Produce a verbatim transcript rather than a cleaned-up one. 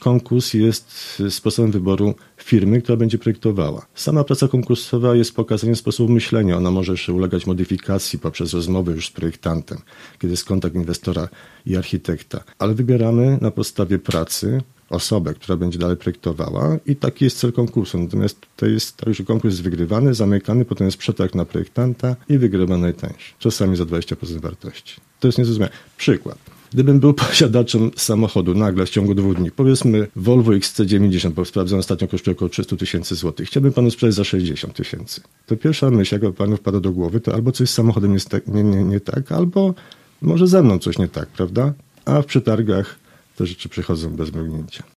konkurs jest sposobem wyboru firmy, która będzie projektowała. Sama praca konkursowa jest pokazaniem sposobu myślenia. Ona może jeszcze ulegać modyfikacji poprzez rozmowy już z projektantem, kiedy jest kontakt inwestora i architekta. Ale wybieramy na podstawie pracy osobę, która będzie dalej projektowała i taki jest cel konkursu. Natomiast tutaj jest tak, że konkurs jest wygrywany, zamykany, potem jest przetarg na projektanta i wygrywa najtańszy. Czasami za dwadzieścia procent wartości. To jest niezrozumiałe. Przykład. Gdybym był posiadaczem samochodu nagle w ciągu dwóch dni, powiedzmy Volvo X C dziewięćdziesiąt, bo sprawdzam ostatnio kosztuje około trzysta tysięcy złotych, chciałbym panu sprzedać za sześćdziesiąt tysięcy. To pierwsza myśl, jaka panu wpada do głowy, to albo coś z samochodem jest tak, nie, nie, nie tak, albo może ze mną coś nie tak, prawda? A w przetargach te rzeczy przychodzą bez mrugnięcia.